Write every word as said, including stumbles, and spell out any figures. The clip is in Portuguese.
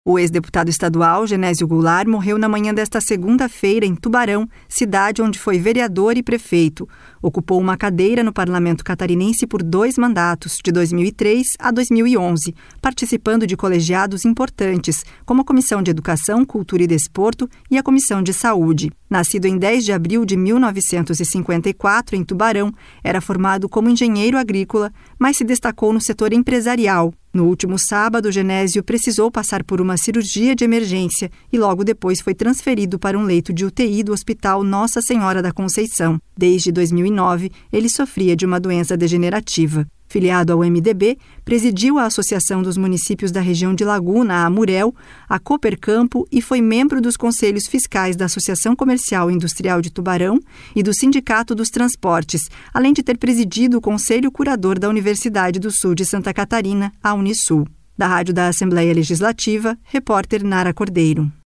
O ex-deputado estadual Genésio Goulart morreu na manhã desta segunda-feira em Tubarão, cidade onde foi vereador e prefeito. Ocupou uma cadeira no parlamento catarinense por dois mandatos, de dois mil e três a dois mil e onze, participando de colegiados importantes, como a Comissão de Educação, Cultura e Desporto e a Comissão de Saúde. Nascido em dez de abril de mil novecentos e cinquenta e quatro, em Tubarão, era formado como engenheiro agrícola, mas se destacou no setor empresarial. No último sábado, Genésio precisou passar por uma cirurgia de emergência e logo depois foi transferido para um leito de U T I do Hospital Nossa Senhora da Conceição. Desde dois mil e nove, ele sofria de uma doença degenerativa. Filiado ao M D B, presidiu a Associação dos Municípios da Região de Laguna, a AMUREL, a Coopercampo e foi membro dos Conselhos Fiscais da Associação Comercial e Industrial de Tubarão e do Sindicato dos Transportes, além de ter presidido o Conselho Curador da Universidade do Sul de Santa Catarina, a Unisul. Da Rádio da Assembleia Legislativa, repórter Nara Cordeiro.